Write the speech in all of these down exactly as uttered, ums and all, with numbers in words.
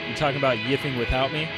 You talking about yiffing without me?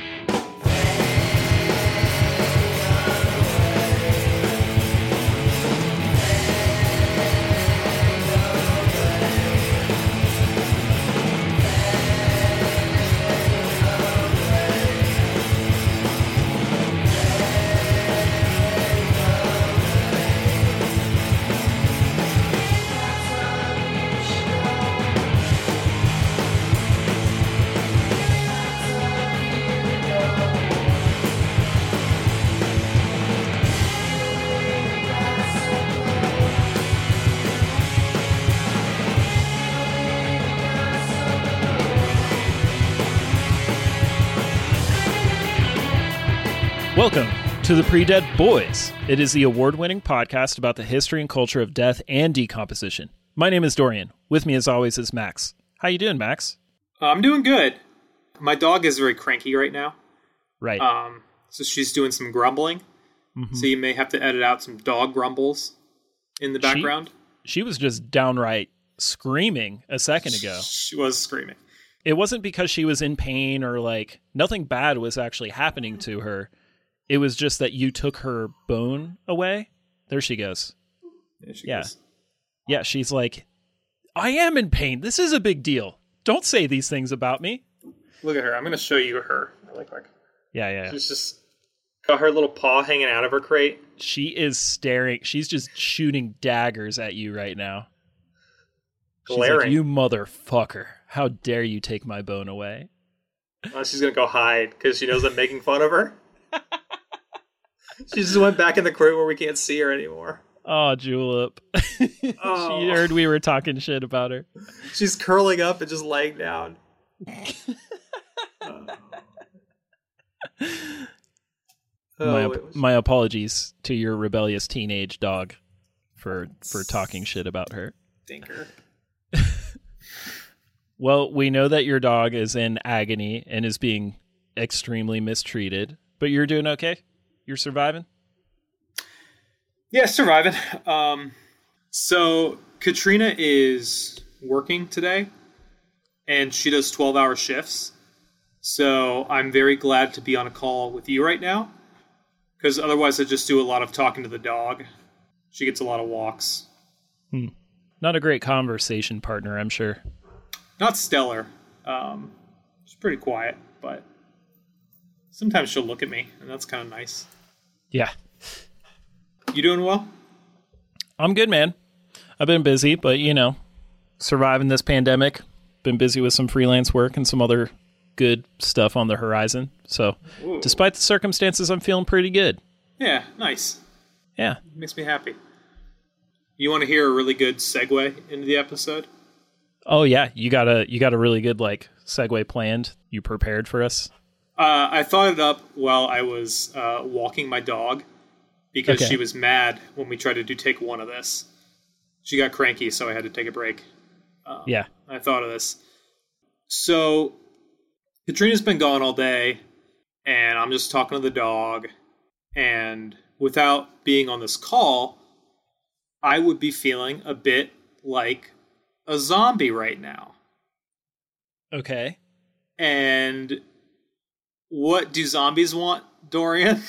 Welcome to the Pre-Dead Boys. It is the award-winning podcast about the history and culture of death and decomposition. My name is Dorian. With me, as always, is Max. How you doing, Max? Uh, I'm doing good. My dog is very cranky right now. Right. Um, so she's doing some grumbling. Mm-hmm. So you may have to edit out some dog grumbles in the background. She, she was just downright screaming a second ago. She was screaming. It wasn't because she was in pain or like nothing bad was actually happening to her. It was just that you took her bone away. There she goes. There she yeah. goes. Yeah, she's like, I am in pain. This is a big deal. Don't say these things about me. Look at her. I'm going to show you her really quick. Yeah, yeah. She's just got her little paw hanging out of her crate. She is staring. She's just shooting daggers at you right now. She's Glaring. like, you motherfucker. How dare you take my bone away? Oh, she's going to go hide because she knows I'm making fun of her. She just went back in the crate where we can't see her anymore. Oh, Julep. Oh. She heard we were talking shit about her. She's curling up and just laying down. oh. my, Oh, was... my apologies to your rebellious teenage dog for for talking shit about her. Stinker. Well, we know that your dog is in agony and is being extremely mistreated, but you're doing okay? You're surviving? Yeah, surviving. Um, so Katrina is working today, and she does twelve-hour shifts. So I'm very glad to be on a call with you right now, because otherwise I just do a lot of talking to the dog. She gets a lot of walks. Hmm. Not a great conversation partner, I'm sure. Not stellar. Um, she's pretty quiet, but sometimes she'll look at me, and that's kind of nice. Yeah. You doing well? I'm good, man. I've been busy, but, you know, surviving this pandemic. Been busy with some freelance work and some other good stuff on the horizon. So, Ooh. Despite the circumstances, I'm feeling pretty good. Yeah, nice. Yeah. Makes me happy. You want to hear a really good segue into the episode? Oh, yeah. You got a, you got a really good, like, segue planned? You prepared for us? Uh, I thought it up while I was uh, walking my dog because okay. She was mad when we tried to do take one of this. She got cranky, so I had to take a break. Um, yeah. I thought of this. So Katrina's been gone all day, and I'm just talking to the dog. And without being on this call, I would be feeling a bit like a zombie right now. Okay. And what do zombies want, Dorian?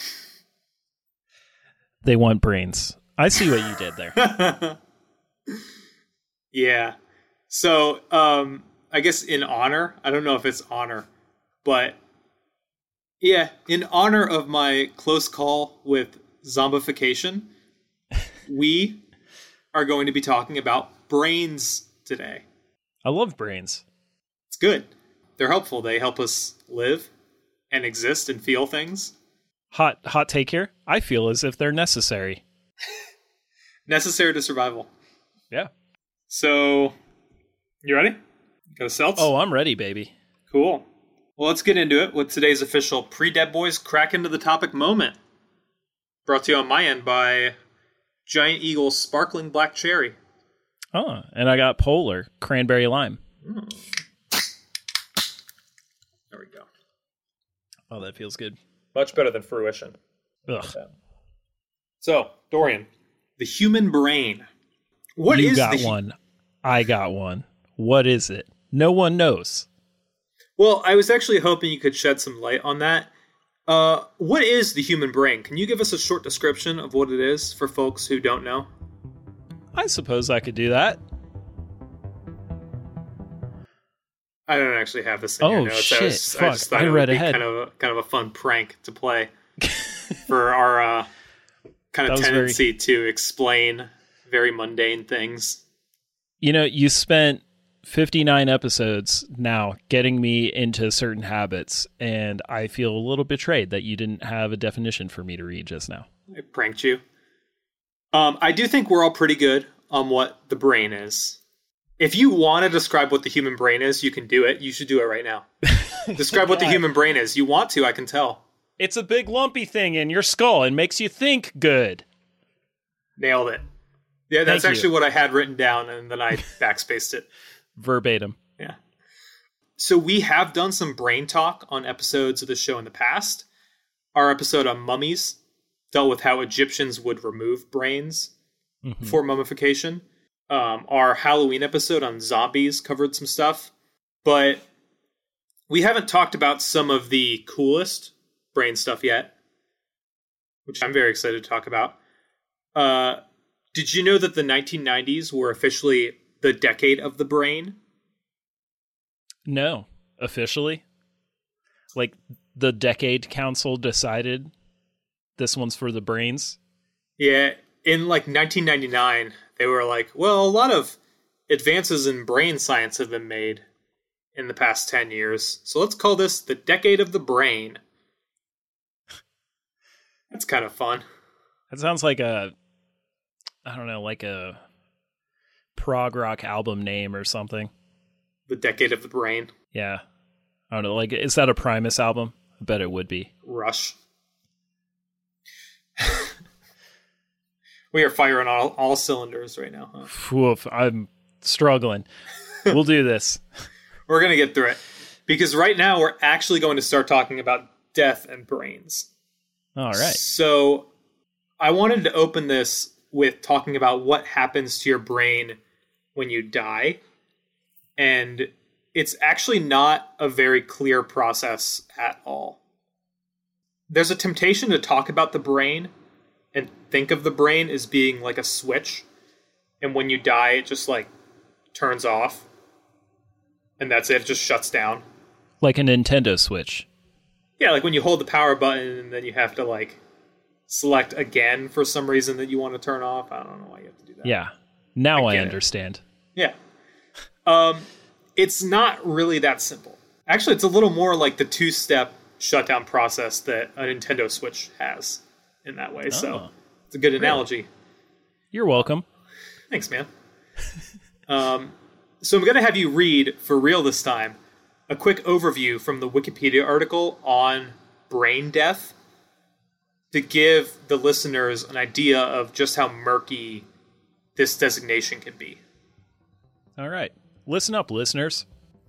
They want brains. I see what you did there. Yeah. So, um, I guess in honor, I don't know if it's honor, but yeah, in honor of my close call with zombification, we are going to be talking about brains today. I love brains. It's good. They're helpful. They help us live and exist and feel things. Hot hot take here. I feel as if they're necessary. Necessary to survival. Yeah. So, you ready? Got a seltz? Oh, I'm ready, baby. Cool. Well, let's get into it with today's official Pre-Dead Boys Crack Into the Topic moment. Brought to you on my end by Giant Eagle Sparkling Black Cherry. Oh, and I got Polar Cranberry Lime. Mm. There we go. Oh, that feels good. Much better than Fruition. Ugh. So, Dorian, the human brain. What you is got the one. I got one. What is it? No one knows. Well, I was actually hoping you could shed some light on that. Uh, what is the human brain? Can you give us a short description of what it is for folks who don't know? I suppose I could do that. I don't actually have this in oh, your notes. Shit. I, was, Fuck. I just thought I it read would be ahead. kind of a, kind of a fun prank to play for our uh, kind of tendency very... to explain very mundane things. You know, you spent fifty-nine episodes now getting me into certain habits, and I feel a little betrayed that you didn't have a definition for me to read just now. I pranked you. Um, I do think we're all pretty good on what the brain is. If you want to describe what the human brain is, you can do it. You should do it right now. Describe what the human brain is. You want to, I can tell. It's a big lumpy thing in your skull and makes you think good. Nailed it. Yeah, that's Thank actually you. what I had written down, and then I backspaced it. Verbatim. Yeah. So we have done some brain talk on episodes of the show in the past. Our episode on mummies dealt with how Egyptians would remove brains mm-hmm. for mummification. Um, our Halloween episode on zombies covered some stuff, but we haven't talked about some of the coolest brain stuff yet, which I'm very excited to talk about. Uh, did you know that the nineteen nineties were officially the decade of the brain? No, officially? Like the Decade Council decided this one's for the brains? Yeah, in like nineteen ninety-nine, they were like, well, a lot of advances in brain science have been made in the past ten years, so let's call this the decade of the brain. That's kind of fun. That sounds like a, I don't know, like a prog rock album name or something. The decade of the brain. Yeah. I don't know, like, is that a Primus album? I bet it would be. Rush. We are firing all, all cylinders right now, huh? Oof, I'm struggling. We'll do this. We're going to get through it. Because right now we're actually going to start talking about death and brains. All right. So I wanted to open this with talking about what happens to your brain when you die. And it's actually not a very clear process at all. There's a temptation to talk about the brain and think of the brain as being like a switch. And when you die, it just like turns off. And that's it. It just shuts down. Like a Nintendo Switch. Yeah, like when you hold the power button and then you have to like select again for some reason that you want to turn off. I don't know why you have to do that. Yeah. Now I, I understand. It. Yeah. Um, it's not really that simple. Actually, it's a little more like the two-step shutdown process that a Nintendo Switch has in that way. Oh, so it's a good analogy. Really? You're welcome. Thanks, man. um, so I'm going to have you read, for real this time, a quick overview from the Wikipedia article on brain death to give the listeners an idea of just how murky this designation can be. All right. Listen up, listeners.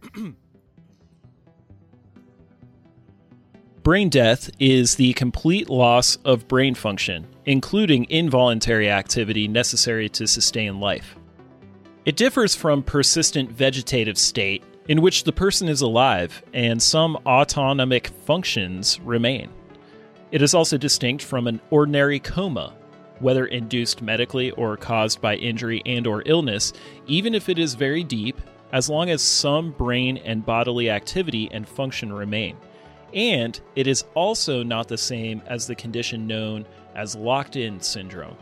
Brain death is the complete loss of brain function, including involuntary activity necessary to sustain life. It differs from persistent vegetative state, in which the person is alive and some autonomic functions remain. It is also distinct from an ordinary coma, whether induced medically or caused by injury and or illness, even if it is very deep, as long as some brain and bodily activity and function remain. And it is also not the same as the condition known as locked-in syndrome.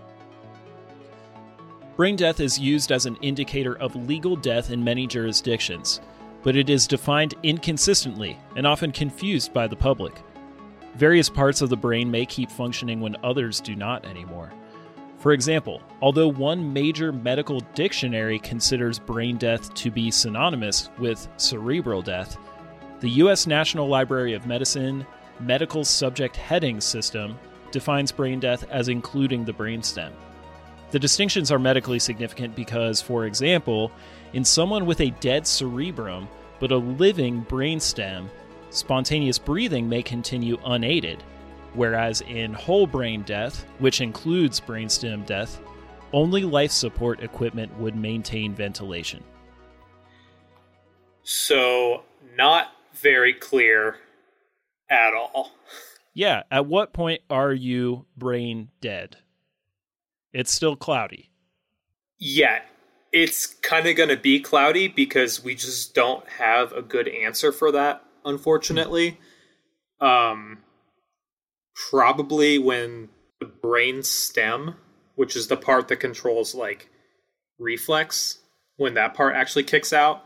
Brain death is used as an indicator of legal death in many jurisdictions, but it is defined inconsistently and often confused by the public. Various parts of the brain may keep functioning when others do not anymore. For example, although one major medical dictionary considers brain death to be synonymous with cerebral death, the U S National Library of Medicine Medical Subject Heading System defines brain death as including the brainstem. The distinctions are medically significant because, for example, in someone with a dead cerebrum but a living brainstem, spontaneous breathing may continue unaided, whereas in whole brain death, which includes brainstem death, only life support equipment would maintain ventilation. So, not very clear at all. Yeah, at what point are you brain dead? It's still cloudy. Yeah, it's kind of going to be cloudy because we just don't have a good answer for that, unfortunately. Mm-hmm. Um, probably when the brain stem, which is the part that controls like reflex, when that part actually kicks out.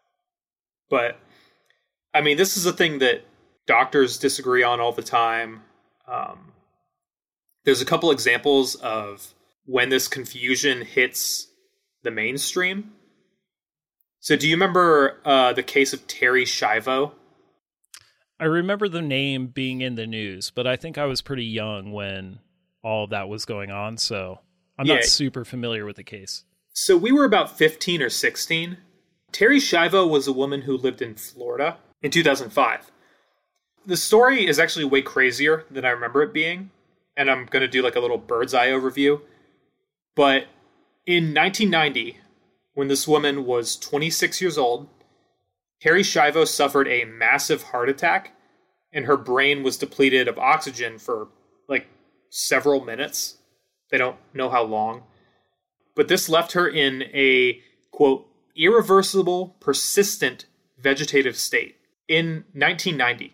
But I mean, this is a thing that doctors disagree on all the time. Um, there's a couple examples of when this confusion hits the mainstream. So do you remember uh, the case of Terri Schiavo? I remember the name being in the news, but I think I was pretty young when all of that was going on, so I'm yeah. not super familiar with the case. So we were about fifteen or sixteen. Terri Schiavo was a woman who lived in Florida in two thousand five. The story is actually way crazier than I remember it being, and I'm going to do like a little bird's eye overview. But in nineteen ninety, when this woman was twenty-six years old, Terri Schiavo suffered a massive heart attack, and her brain was depleted of oxygen for like several minutes. They don't know how long. But this left her in a, quote, irreversible, persistent vegetative state in nineteen ninety.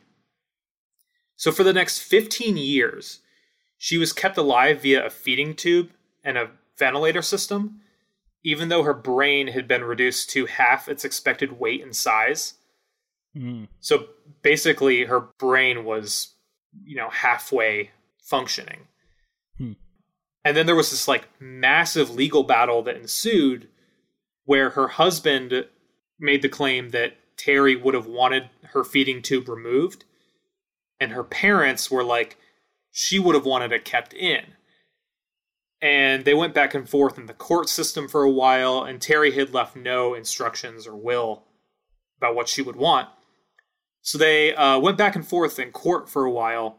So for the next fifteen years, she was kept alive via a feeding tube and a ventilator system, even though her brain had been reduced to half its expected weight and size. Mm. So basically her brain was, you know, halfway functioning. Hmm. And then there was this like massive legal battle that ensued where her husband made the claim that Terri would have wanted her feeding tube removed. And her parents were like, she would have wanted it kept in. And they went back and forth in the court system for a while, and Terri had left no instructions or will about what she would want. So they uh, went back and forth in court for a while.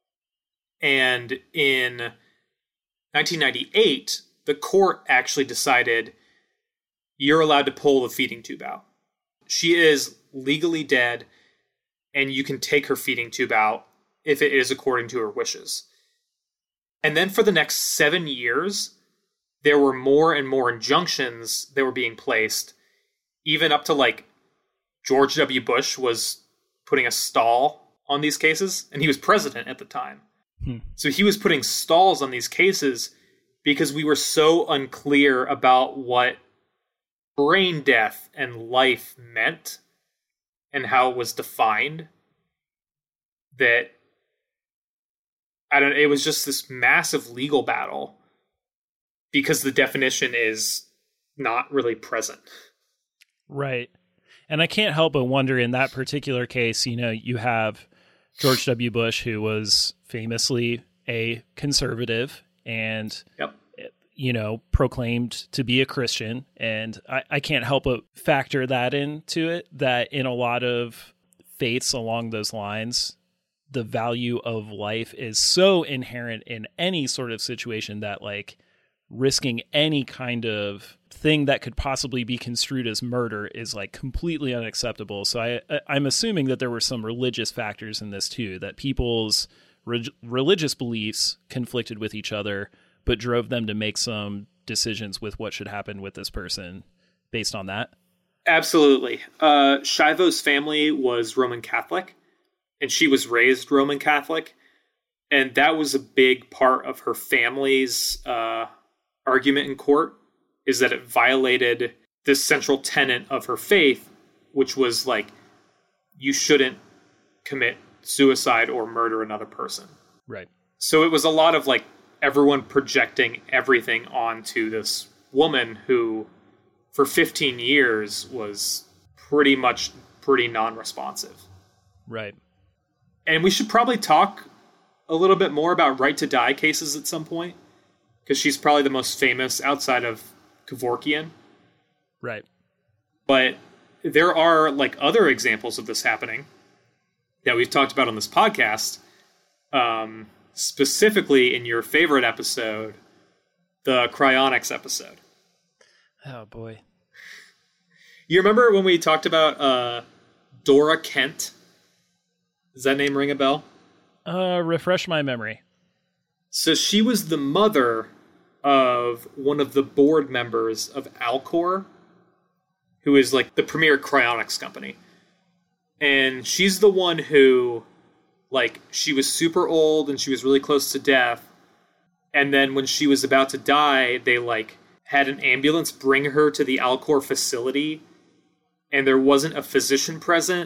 And in nineteen ninety-eight, the court actually decided you're allowed to pull the feeding tube out. She is legally dead, and you can take her feeding tube out if it is according to her wishes. And then for the next seven years, there were more and more injunctions that were being placed, even up to like George W. Bush was putting a stall on these cases, and he was president at the time. Hmm. So he was putting stalls on these cases because we were so unclear about what brain death and life meant and how it was defined that I don't it was just this massive legal battle because the definition is not really present. Right. And I can't help but wonder in that particular case, you know, you have George W. Bush, who was famously a conservative and, yep. you know, proclaimed to be a Christian. And I, I can't help but factor that into it, that in a lot of faiths along those lines, the value of life is so inherent in any sort of situation that like risking any kind of thing that could possibly be construed as murder is like completely unacceptable. So I, I'm assuming that there were some religious factors in this too, that people's re- religious beliefs conflicted with each other, but drove them to make some decisions with what should happen with this person based on that. Absolutely. Uh, Schiavo's family was Roman Catholic, and she was raised Roman Catholic. And that was a big part of her family's uh, argument in court, is that it violated this central tenet of her faith, which was like, you shouldn't commit suicide or murder another person. Right. So it was a lot of like everyone projecting everything onto this woman who for fifteen years was pretty much pretty non-responsive. Right. And we should probably talk a little bit more about right to die cases at some point, because she's probably the most famous outside of Kevorkian. Right. But there are like other examples of this happening that we've talked about on this podcast, um, specifically in your favorite episode, the cryonics episode. Oh, boy. You remember when we talked about uh, Dora Kent. Does that name ring a bell? Uh, refresh my memory. So she was the mother of one of the board members of Alcor, who is like the premier cryonics company. And she's the one who, like, she was super old and she was really close to death. And then when she was about to die, they, like, had an ambulance bring her to the Alcor facility. And there wasn't a physician present.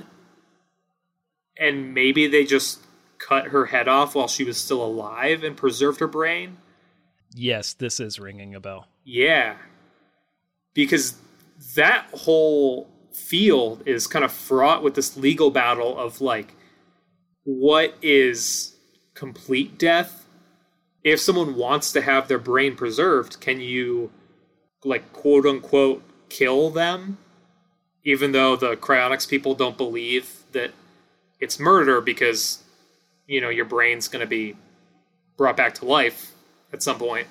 And maybe they just cut her head off while she was still alive and preserved her brain. Yes, this is ringing a bell. Yeah. Because that whole field is kind of fraught with this legal battle of, like, what is complete death? If someone wants to have their brain preserved, can you, like, quote unquote, kill them? Even though the cryonics people don't believe that it's murder because, you know, your brain's going to be brought back to life at some point.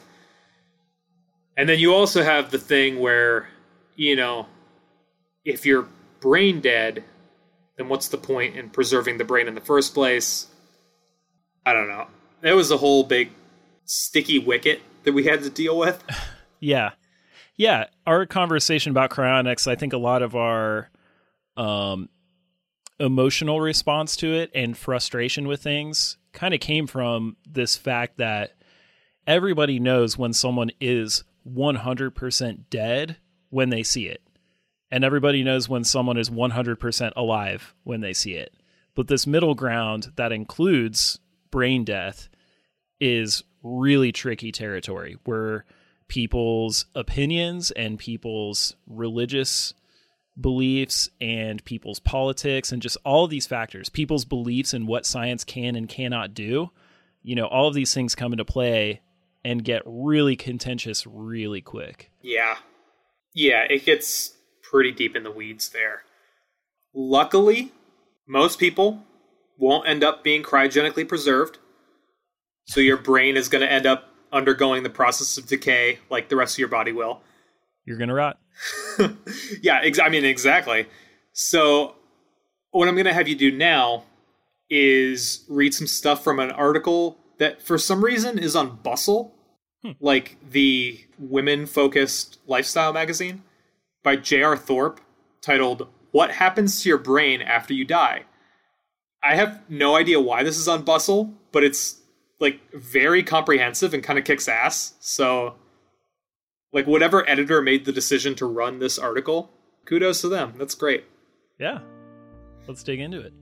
And then you also have the thing where, you know, if you're brain dead, then what's the point in preserving the brain in the first place? I don't know. That was a whole big sticky wicket that we had to deal with. Yeah. Yeah. Our conversation about cryonics, I think a lot of our um, emotional response to it and frustration with things kind of came from this fact that everybody knows when someone is one hundred percent dead when they see it. And everybody knows when someone is one hundred percent alive when they see it. But this middle ground that includes brain death is really tricky territory where people's opinions and people's religious beliefs and people's politics and just all of these factors, people's beliefs in what science can and cannot do, you know, all of these things come into play and get really contentious really quick. Yeah. Yeah, it gets pretty deep in the weeds there. Luckily, most people won't end up being cryogenically preserved. So your brain is going to end up undergoing the process of decay like the rest of your body will. You're going to rot. Yeah, ex- I mean, exactly. So what I'm going to have you do now is read some stuff from an article that for some reason is on Bustle, hmm. like the women-focused lifestyle magazine, by J R Thorpe, titled, "What Happens to Your Brain After You Die?" I have no idea why this is on Bustle, but it's, like, very comprehensive and kind of kicks ass. So, like, whatever editor made the decision to run this article, kudos to them. That's great. Yeah. Let's dig into it.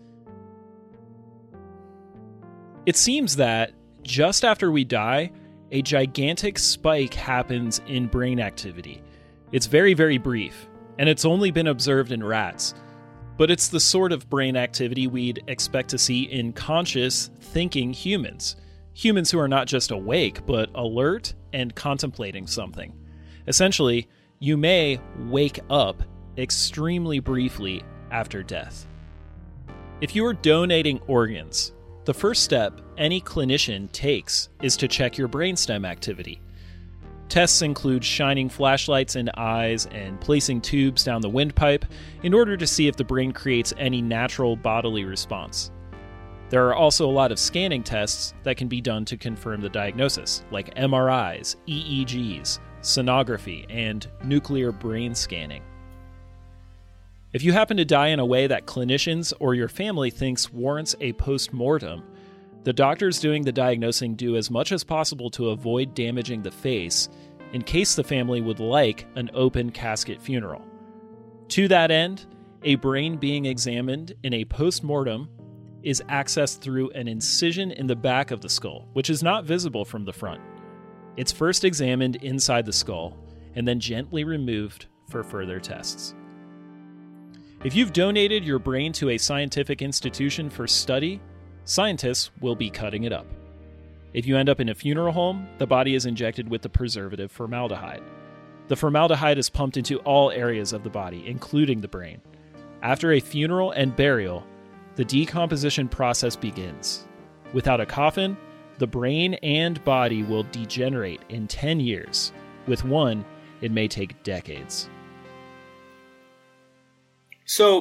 It seems that just after we die, a gigantic spike happens in brain activity. It's very, very brief, and it's only been observed in rats. But it's the sort of brain activity we'd expect to see in conscious, thinking humans. Humans who are not just awake, but alert and contemplating something. Essentially, you may wake up extremely briefly after death. If you are donating organs, the first step any clinician takes is to check your brainstem activity. Tests include shining flashlights in eyes and placing tubes down the windpipe in order to see if the brain creates any natural bodily response. There are also a lot of scanning tests that can be done to confirm the diagnosis, like M R Is, E E Gs, sonography, and nuclear brain scanning. If you happen to die in a way that clinicians or your family thinks warrants a post-mortem, the doctors doing the diagnosing do as much as possible to avoid damaging the face in case the family would like an open casket funeral. To that end, a brain being examined in a post-mortem is accessed through an incision in the back of the skull, which is not visible from the front. It's first examined inside the skull and then gently removed for further tests. If you've donated your brain to a scientific institution for study, scientists will be cutting it up. If you end up in a funeral home, the body is injected with the preservative formaldehyde. The formaldehyde is pumped into all areas of the body, including the brain. After a funeral and burial, the decomposition process begins. Without a coffin, the brain and body will degenerate in ten years. With one, it may take decades. So,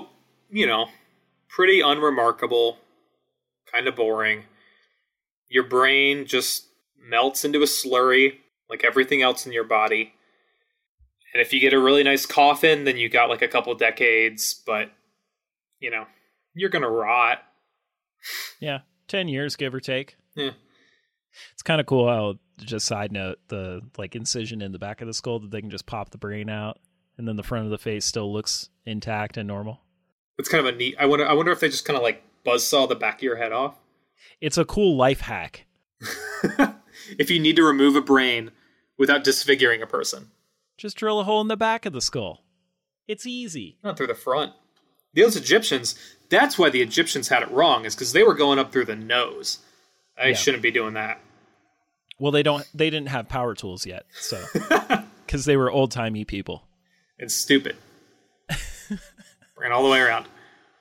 you know, pretty unremarkable, kind of boring. Your brain just melts into a slurry like everything else in your body. And if you get a really nice coffin, then you got like a couple decades, but, you know, you're going to rot. Yeah, ten years, give or take. Yeah. It's kind of cool how, just side note, the like incision in the back of the skull that they can just pop the brain out, and then the front of the face still looks intact and normal. It's kind of a neat. I wonder. I wonder if they just kind of like buzzsaw the back of your head off. It's a cool life hack. If you need to remove a brain without disfiguring a person, just drill a hole in the back of the skull. It's easy. Not through the front. Those Egyptians. That's why the Egyptians had it wrong. Is because they were going up through the nose. I yeah. shouldn't be doing that. Well, they don't. They didn't have power tools yet, so because they were old timey people and stupid. Ran all the way around.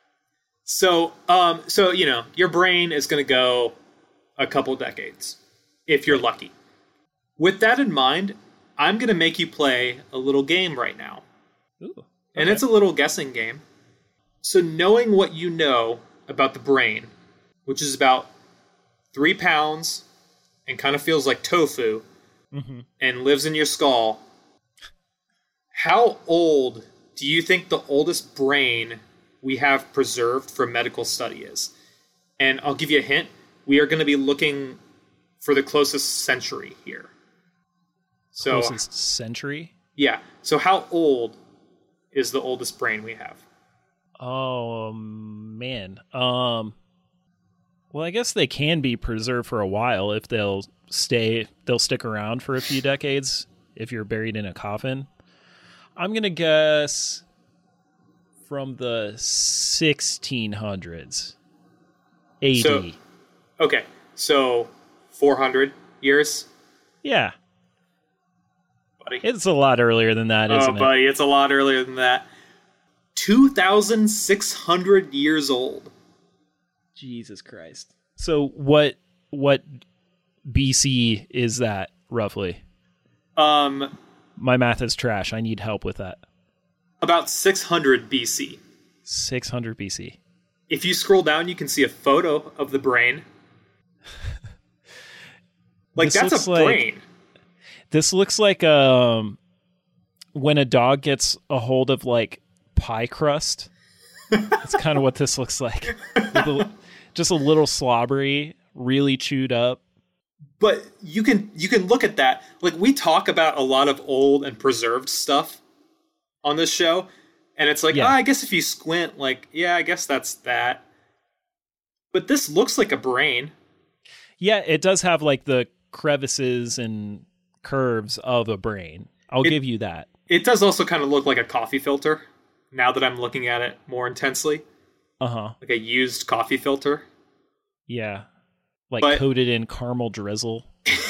So, um, so you know, your brain is going to go a couple decades if you're lucky. With that in mind, I'm going to make you play a little game right now, Ooh, okay. and it's a little guessing game. So, knowing what you know about the brain, which is about three pounds. And kind of feels like tofu, mm-hmm. and lives in your skull. How old do you think the oldest brain we have preserved for medical study is? And I'll give you a hint. We are going to be looking for the closest century here. So, closest century? Yeah. So how old is the oldest brain we have? Oh, man. Um... Well, I guess they can be preserved for a while if they'll stay, they'll stick around for a few decades if you're buried in a coffin. I'm going to guess from the sixteen hundreds A D. So, okay, so four hundred years? Yeah. Buddy. It's a lot earlier than that, isn't oh, it? Oh, buddy, it's a lot earlier than that. two thousand six hundred years old. Jesus Christ. So what what B C is that roughly? Um my math is trash. I need help with that. About six hundred B C. six hundred B C. If you scroll down, you can see a photo of the brain. Like this that's a like, brain. This looks like um when a dog gets a hold of like pie crust. That's kind of what this looks like. A, just a little slobbery, really chewed up. But you can you can look at that. Like we talk about a lot of old and preserved stuff on this show, and it's like, yeah. oh, I guess if you squint, like, yeah, I guess that's that. But this looks like a brain. Yeah, it does have like the crevices and curves of a brain. I'll it, give you that. It does also kind of look like a coffee filter. Now that I'm looking at it more intensely. Uh-huh. Like a used coffee filter. Yeah. Like but, coated in caramel drizzle.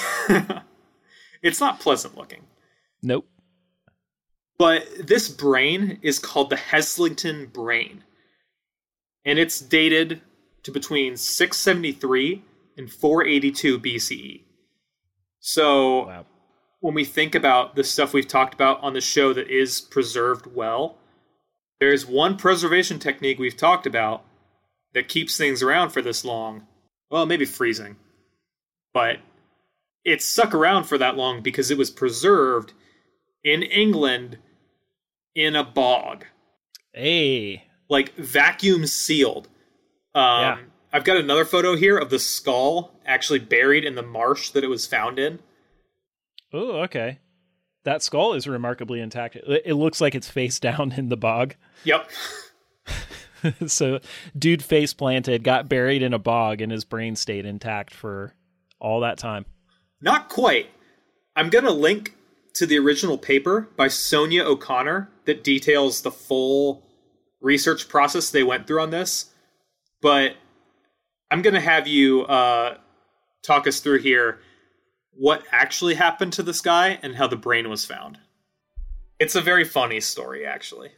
It's not pleasant looking. Nope. But this brain is called the Heslington brain. And it's dated to between six seventy-three and four eighty-two B C E. So wow. When we think about the stuff we've talked about on the show that is preserved well, there's one preservation technique we've talked about that keeps things around for this long. Well, maybe freezing. But it stuck around for that long because it was preserved in England in a bog. Hey. Like vacuum sealed. Um, yeah. I've got another photo here of the skull actually buried in the marsh that it was found in. Oh, okay. That skull is remarkably intact. It looks like it's face down in the bog. Yep. So, dude face planted, got buried in a bog, and his brain stayed intact for all that time. Not quite. I'm going to link to the original paper by Sonia O'Connor that details the full research process they went through on this. But I'm going to have you uh, talk us through here what actually happened to this guy and how the brain was found. It's a very funny story, actually.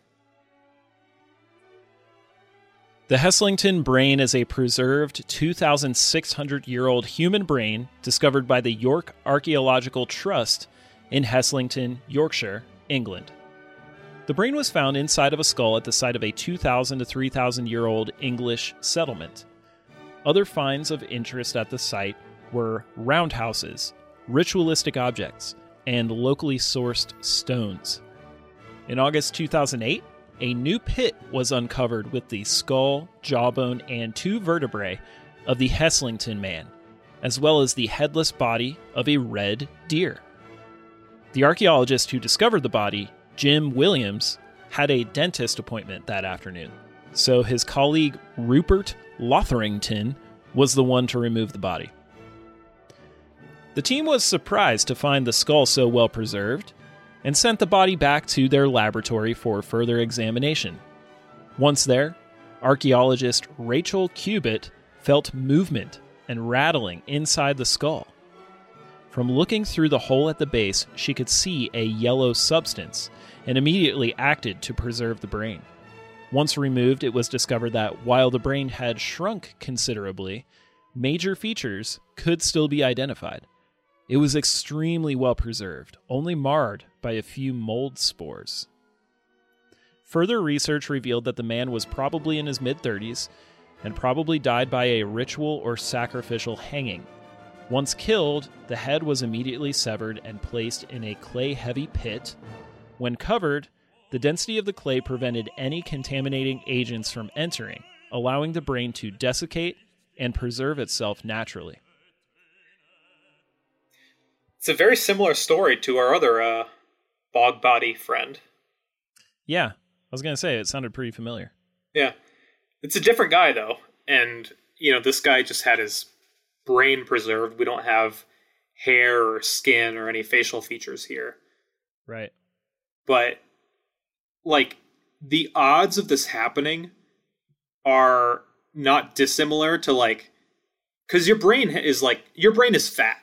The Heslington brain is a preserved two thousand six hundred year old human brain discovered by the York Archaeological Trust in Heslington, Yorkshire, England. The brain was found inside of a skull at the site of a two thousand to three thousand year old English settlement. Other finds of interest at the site were roundhouses, ritualistic objects, and locally sourced stones. In August two thousand eight, a new pit was uncovered with the skull, jawbone, and two vertebrae of the Heslington man, as well as the headless body of a red deer. The archaeologist who discovered the body, Jim Williams, had a dentist appointment that afternoon, so his colleague Rupert Lotherington was the one to remove the body. The team was surprised to find the skull so well preserved and sent the body back to their laboratory for further examination. Once there, archaeologist Rachel Cubitt felt movement and rattling inside the skull. From looking through the hole at the base, she could see a yellow substance and immediately acted to preserve the brain. Once removed, it was discovered that while the brain had shrunk considerably, major features could still be identified. It was extremely well preserved, only marred by a few mold spores. Further research revealed that the man was probably in his mid-thirties and probably died by a ritual or sacrificial hanging. Once killed, the head was immediately severed and placed in a clay-heavy pit. When covered, the density of the clay prevented any contaminating agents from entering, allowing the brain to desiccate and preserve itself naturally. It's a very similar story to our other uh, bog body friend. Yeah, I was going to say, it sounded pretty familiar. Yeah. It's a different guy, though. And, you know, this guy just had his brain preserved. We don't have hair or skin or any facial features here. Right. But, like, the odds of this happening are not dissimilar to, like, because your brain is, like, your brain is fat.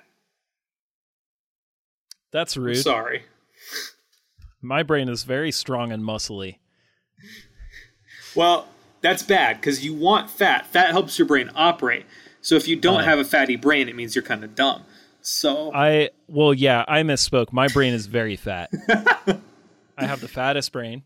That's rude. I'm sorry. My brain is very strong and muscly. Well, that's bad, because you want fat. Fat helps your brain operate. So if you don't uh, have a fatty brain, it means you're kind of dumb. So I, well, yeah, I misspoke. My brain is very fat. I have the fattest brain.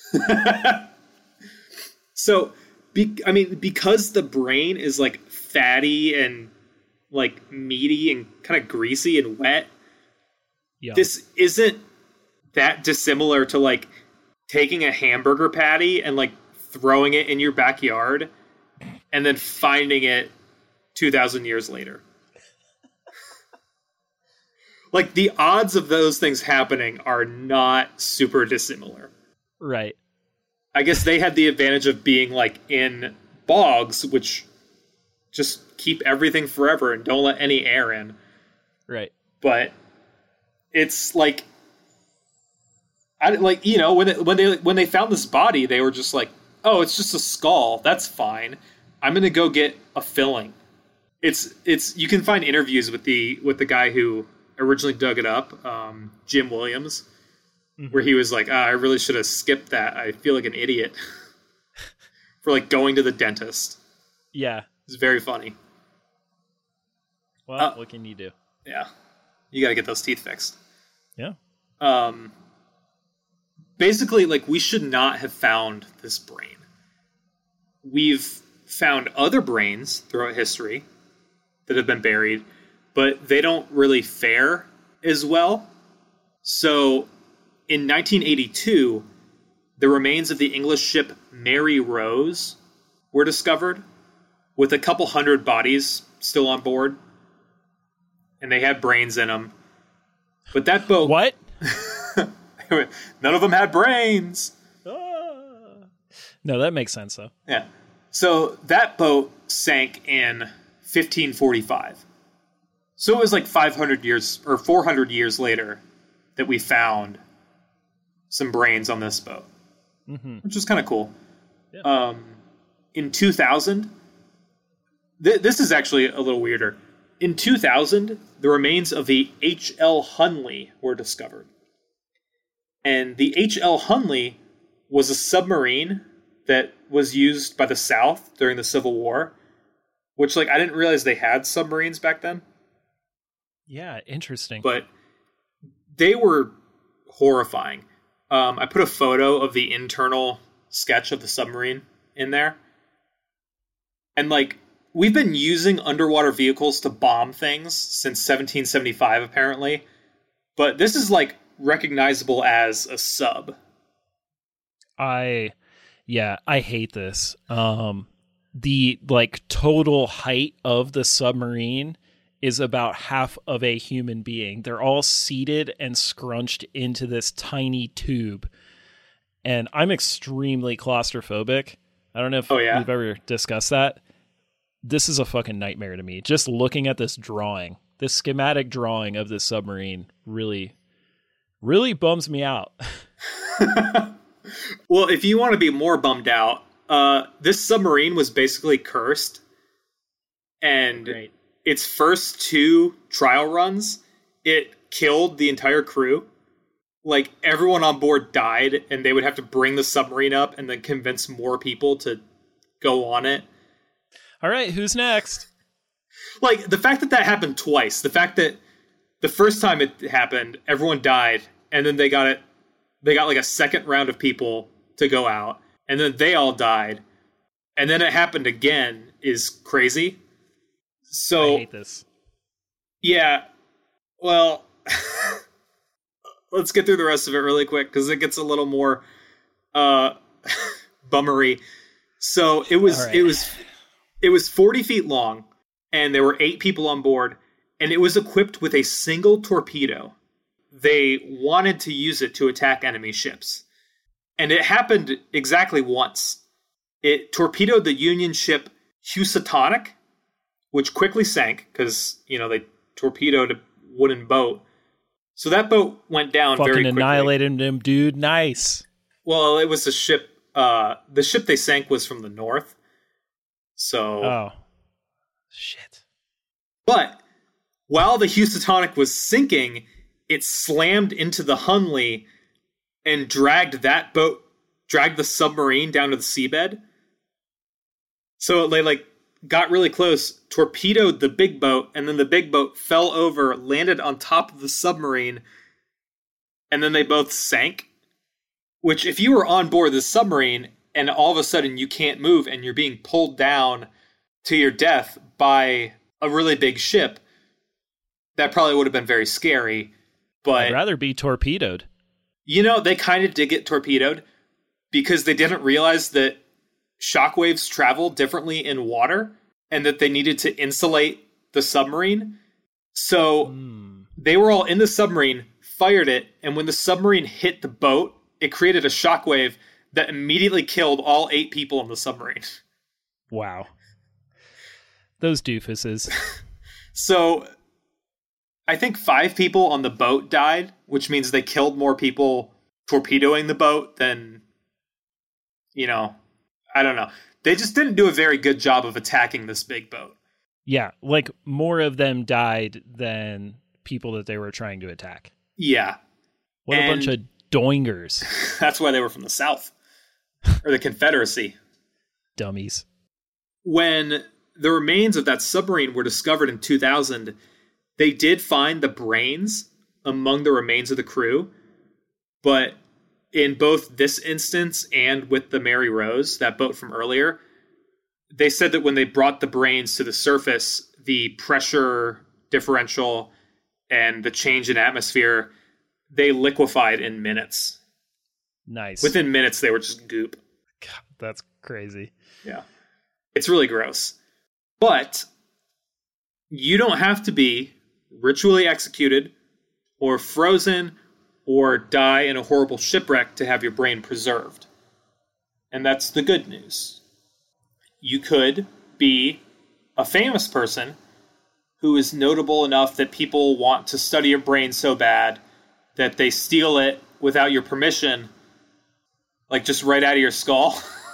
So, be, I mean, because the brain is, like, fatty and, like, meaty and kind of greasy and wet, yeah. This isn't that dissimilar to, like, taking a hamburger patty and, like, throwing it in your backyard and then finding it two thousand years later. Like, the odds of those things happening are not super dissimilar. Right. I guess they had the advantage of being, like, in bogs, which just keep everything forever and don't let any air in. Right. But it's like, I like, you know, when it, when they when they found this body, they were just like, oh, it's just a skull. That's fine. I'm gonna go get a filling. It's it's you can find interviews with the with the guy who originally dug it up, um, Jim Williams, mm-hmm. where he was like, ah, I really should have skipped that. I feel like an idiot for, like, going to the dentist. Yeah, it's very funny. Well, uh, what can you do? Yeah. You got to get those teeth fixed. Yeah. Um. Basically, like, we should not have found this brain. We've found other brains throughout history that have been buried, but they don't really fare as well. So, in nineteen eighty-two, the remains of the English ship Mary Rose were discovered, with a couple hundred bodies still on board. And they had brains in them. But that boat... What? None of them had brains. Ah. No, that makes sense, though. Yeah. So that boat sank in fifteen forty-five. So it was like five hundred years, or four hundred years later, that we found some brains on this boat. Mm-hmm. Which was kind of cool. Yeah. Um, in two thousand... Th- this is actually a little weirder. In two thousand, the remains of the H L Hunley were discovered. And the H L Hunley was a submarine that was used by the South during the Civil War, which, like, I didn't realize they had submarines back then. Yeah, interesting. But they were horrifying. Um, I put a photo of the internal sketch of the submarine in there. And, like, we've been using underwater vehicles to bomb things since seventeen seventy-five, apparently. But this is, like, recognizable as a sub. I, yeah, I hate this. Um, the, like, total height of the submarine is about half of a human being. They're all seated and scrunched into this tiny tube. And I'm extremely claustrophobic. I don't know if oh, yeah? we've ever discussed that. This is a fucking nightmare to me. Just looking at this drawing, this schematic drawing of this submarine really, really bums me out. Well, if you want to be more bummed out, uh, this submarine was basically cursed. And Great. Its first two trial runs, it killed the entire crew. Like, everyone on board died, and they would have to bring the submarine up and then convince more people to go on it. All right, who's next? Like, the fact that that happened twice, the fact that the first time it happened, everyone died, and then they got it, they got like a second round of people to go out, and then they all died, and then it happened again is crazy. So, I hate this. Yeah, well, let's get through the rest of it really quick, because it gets a little more uh, bummery. So, it was, right. it was... It was forty feet long, and there were eight people on board, and it was equipped with a single torpedo. They wanted to use it to attack enemy ships. And it happened exactly once. It torpedoed the Union ship Housatonic, which quickly sank, because, you know, they torpedoed a wooden boat. So that boat went down Fucking very quickly. annihilated him, dude. Nice. Well, it was a ship, uh, the ship they sank was from the north. So, oh, shit. But while the Housatonic was sinking, it slammed into the Hunley and dragged that boat, dragged the submarine down to the seabed. So they like got really close, torpedoed the big boat, and then the big boat fell over, landed on top of the submarine, and then they both sank. Which, if you were on board the submarine and all of a sudden you can't move and you're being pulled down to your death by a really big ship, that probably would have been very scary. But I'd rather be torpedoed. You know, they kind of did get torpedoed because they didn't realize that shockwaves travel differently in water and that they needed to insulate the submarine. So mm. they were all in the submarine, fired it, and when the submarine hit the boat, it created a shockwave that immediately killed all eight people in the submarine. Wow. Those doofuses. So, I think five people on the boat died, which means they killed more people torpedoing the boat than, you know, I don't know. They just didn't do a very good job of attacking this big boat. Yeah, like more of them died than people that they were trying to attack. Yeah. What and a bunch of doingers. That's why they were from the South. Or the Confederacy. Dummies. When the remains of that submarine were discovered in two thousand, they did find the brains among the remains of the crew. But in both this instance and with the Mary Rose, that boat from earlier, they said that when they brought the brains to the surface, the pressure differential and the change in atmosphere, they liquefied in minutes. Nice. Within minutes, they were just goop. God, that's crazy. Yeah. It's really gross. But you don't have to be ritually executed or frozen or die in a horrible shipwreck to have your brain preserved. And that's the good news. You could be a famous person who is notable enough that people want to study your brain so bad that they steal it without your permission, like just right out of your skull.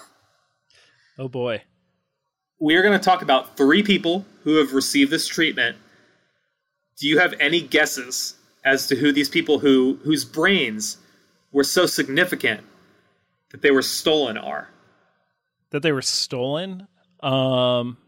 Oh boy. We are going to talk about three people who have received this treatment. Do you have any guesses as to who these people who whose brains were so significant that they were stolen are? That they were stolen? Um,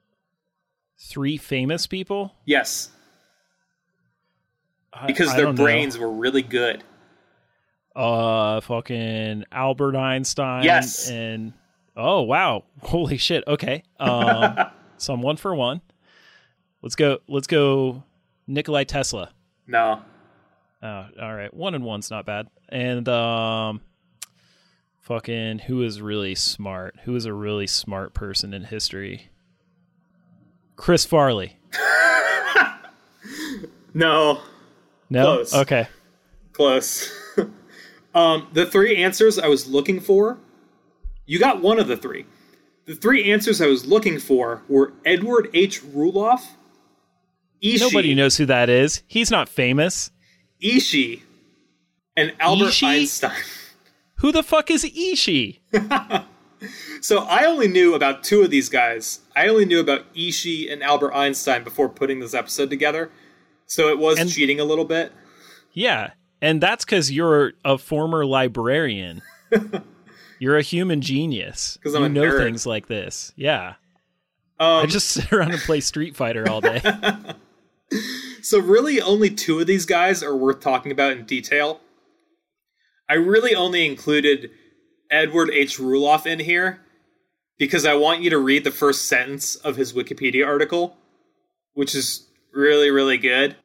three famous people? Yes. I, because I their brains know. were really good. Uh, fucking Albert Einstein. Yes. And oh wow, holy shit. Okay. Um, so I'm one for one. Let's go. Let's go. Nikolai Tesla. No. Oh, all right. One and one's not bad. And um, fucking who is really smart? Who is a really smart person in history? Chris Farley. No. No. Close. Okay. Close. um, the three answers I was looking for, you got one of the three. The three answers I was looking for were Edward H. Ruloff, Ishii, Nobody knows who that is. He's not famous. Ishii, and Albert Ishii? Einstein. Who the fuck is Ishii? So I only knew about two of these guys. I only knew about Ishii and Albert Einstein before putting this episode together. So it was And- cheating a little bit. Yeah, and that's because you're a former librarian. You're a human genius. 'Cause I'm you a know nerd. things like this. Yeah. Um, I just sit around and play Street Fighter all day. So really only two of these guys are worth talking about in detail. I really only included Edward H. Ruloff in here because I want you to read the first sentence of his Wikipedia article, which is really, really good.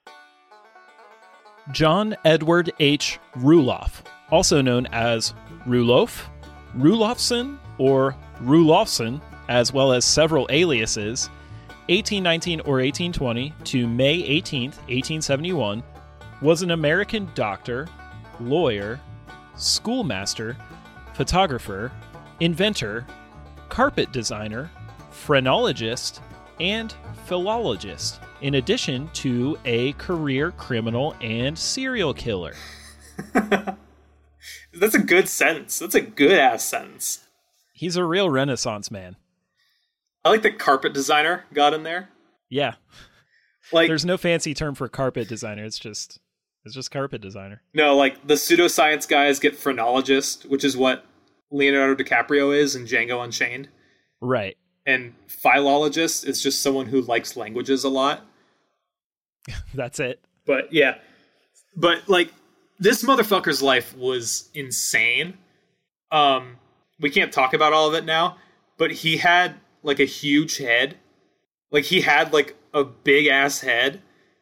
John Edward H. Ruloff, also known as Ruloff, Rulofson, or Rulofson, as well as several aliases, eighteen nineteen or eighteen twenty to May eighteenth, eighteen seventy-one, was an American doctor, lawyer, schoolmaster, photographer, inventor, carpet designer, phrenologist, and philologist, in addition to a career criminal and serial killer. That's a good sentence. That's a good ass sentence. He's a real Renaissance man. I like that carpet designer got in there. Yeah. Like, There's no fancy term for carpet designer. It's just it's just carpet designer. no, like the pseudoscience guys get phrenologist, which is what Leonardo DiCaprio is in Django Unchained. Right. And philologist is just someone who likes languages a lot. That's it. But yeah. But like this motherfucker's life was insane. Um we can't talk about all of it now, but he had like a huge head. Like he had like a big ass head.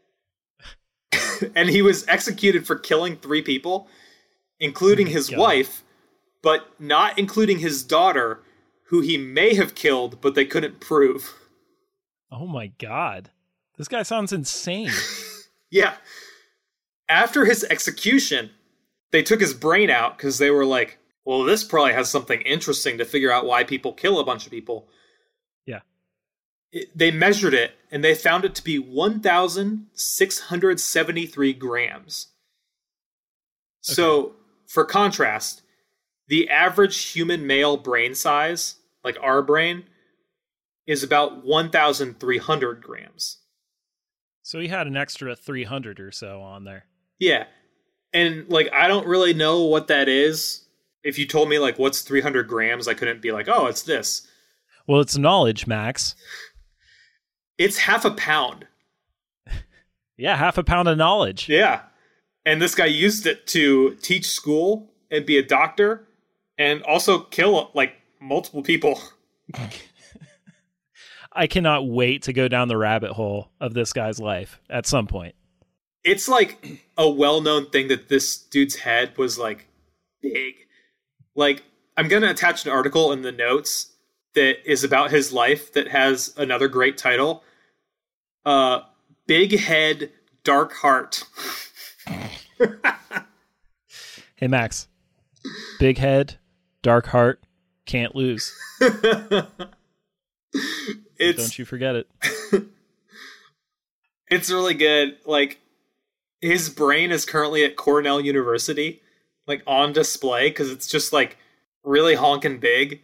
And he was executed for killing three people, including his God. wife, but not including his daughter, who he may have killed, but they couldn't prove. Oh my god. This guy sounds insane. Yeah. After his execution, they took his brain out because they were like, well, this probably has something interesting to figure out why people kill a bunch of people. Yeah. It, they measured it, and they found it to be one thousand six hundred seventy-three grams. So, for contrast, the average human male brain size, like our brain, is about one thousand three hundred grams. So he had an extra three hundred or so on there. Yeah. And, like, I don't really know what that is. If you told me, like, what's three hundred grams, I couldn't be like, oh, it's this. Well, it's knowledge, Max. It's half a pound. Yeah, half a pound of knowledge. Yeah. And this guy used it to teach school and be a doctor and also kill, like, multiple people. I cannot wait to go down the rabbit hole of this guy's life at some point. It's, like, a well-known thing that this dude's head was, like, big. Like, I'm going to attach an article in the notes that is about his life that has another great title. Uh, Big Head, Dark Heart. Hey, Max. Big head, dark heart, can't lose. It's, Don't you forget it. It's really good. Like, his brain is currently at Cornell University, like, on display, because it's just, like, really honking big.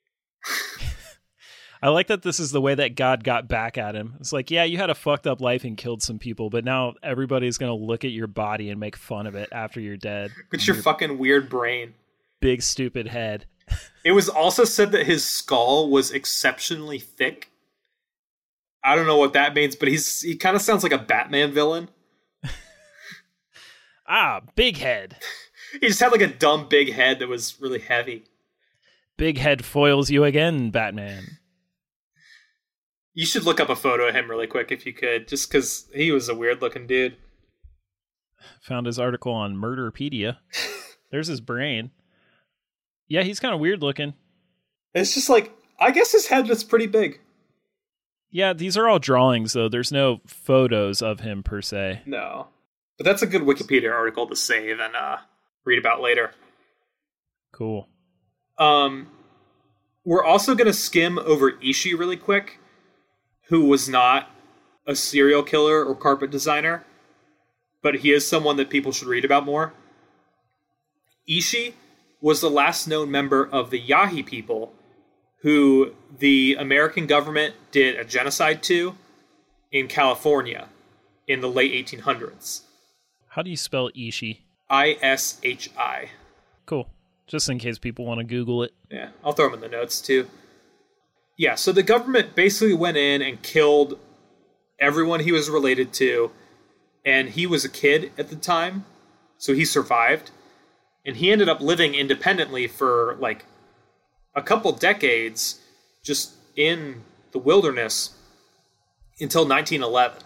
I like that this is the way that God got back at him. It's like, yeah, you had a fucked up life and killed some people, but now everybody's going to look at your body and make fun of it after you're dead. It's your fucking weird brain. Big, stupid head. It was also said that his skull was exceptionally thick. I don't know what that means, but he's he kind of sounds like a Batman villain. Ah, big head. He just had like a dumb big head that was really heavy. Big head foils you again, Batman. You should look up a photo of him really quick if you could, just because he was a weird looking dude. Found his article on Murderpedia. There's his brain. Yeah, he's kind of weird looking. It's just like, I guess his head was pretty big. Yeah, these are all drawings, though. There's no photos of him, per se. No. But that's a good Wikipedia article to save and uh, read about later. Cool. Um, we're also going to skim over Ishii really quick, who was not a serial killer or carpet designer, but he is someone that people should read about more. Ishii was the last known member of the Yahi people, who the American government did a genocide to in California in the late eighteen hundreds. How do you spell Ishii? I S H I. Cool. Just in case people want to Google it. Yeah, I'll throw them in the notes too. Yeah, so the government basically went in and killed everyone he was related to, and he was a kid at the time, so he survived. And he ended up living independently for like a couple decades just in the wilderness until nineteen eleven.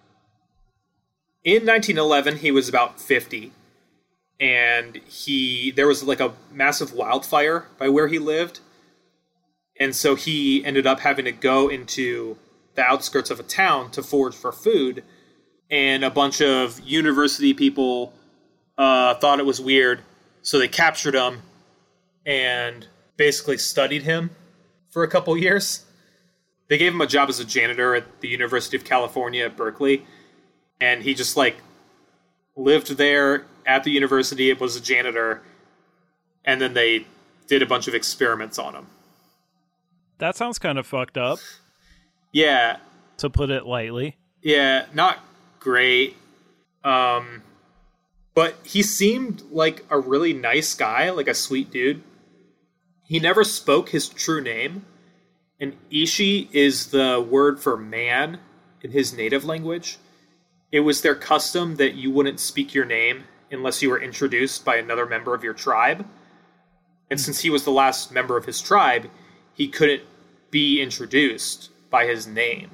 In nineteen eleven, he was about fifty, and he there was like a massive wildfire by where he lived, and so he ended up having to go into the outskirts of a town to forage for food, and a bunch of university people uh, thought it was weird, so they captured him and basically studied him for a couple years. They gave him a job as a janitor at the University of California at Berkeley, and he just like lived there at the university, it was a janitor, and then they did a bunch of experiments on him. That sounds kind of fucked up. Yeah. To put it lightly. Yeah, not great. Um, but he seemed like a really nice guy, like a sweet dude. He never spoke his true name, and Ishii is the word for man in his native language. It was their custom that you wouldn't speak your name unless you were introduced by another member of your tribe. And since he was the last member of his tribe, he couldn't be introduced by his name.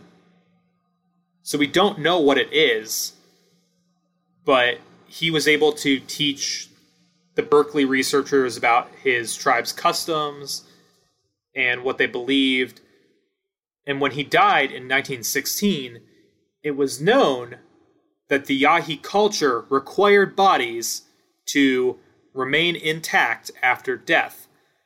So we don't know what it is, but he was able to teach the Berkeley researchers about his tribe's customs and what they believed. And when he died in nineteen sixteen, it was known that the Yahi culture required bodies to remain intact after death.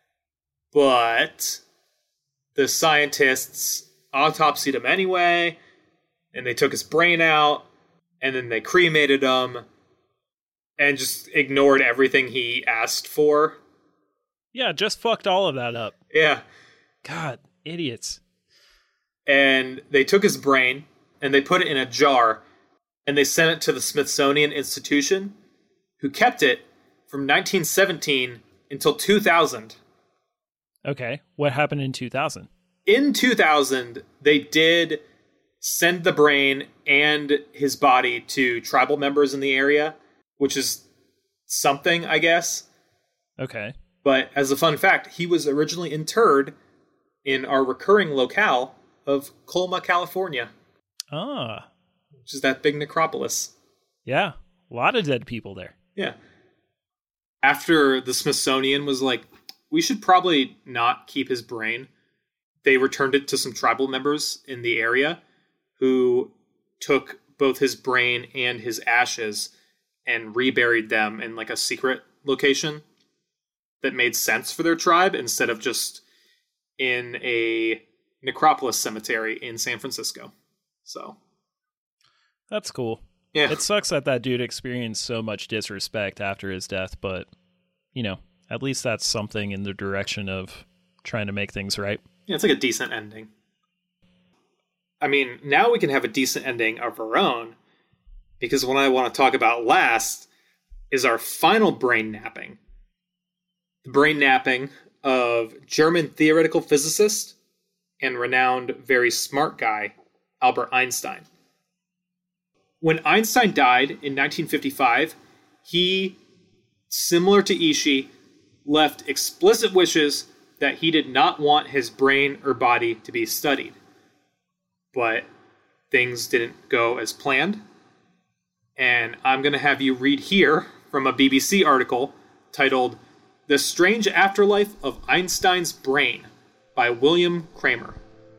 But the scientists autopsied him anyway, and they took his brain out, and then they cremated him, and just ignored everything he asked for. Yeah, just fucked all of that up. Yeah. God, idiots. And they took his brain, and they put it in a jar, and they sent it to the Smithsonian Institution, who kept it from nineteen seventeen until two thousand. Okay, what happened in two thousand? In two thousand, they did send the brain and his body to tribal members in the area, which is something, I guess. Okay. But as a fun fact, he was originally interred in our recurring locale of Colma, California. Ah. Which is that big necropolis. Yeah, a lot of dead people there. Yeah. After the Smithsonian was like, we should probably not keep his brain, they returned it to some tribal members in the area who took both his brain and his ashes and reburied them in like a secret location that made sense for their tribe instead of just in a necropolis cemetery in San Francisco. So that's cool. Yeah. It sucks that that dude experienced so much disrespect after his death, but, you know, at least that's something in the direction of trying to make things right. Yeah, it's like a decent ending. I mean, now we can have a decent ending of our own, because what I want to talk about last is our final brain napping. The brain napping of German theoretical physicist and renowned very smart guy, Albert Einstein. When Einstein died in nineteen fifty-five, he similar to Ishii, left explicit wishes that he did not want his brain or body to be studied. But things didn't go as planned. And I'm going to have you read here from a B B C article titled The Strange Afterlife of Einstein's Brain by William Kramer.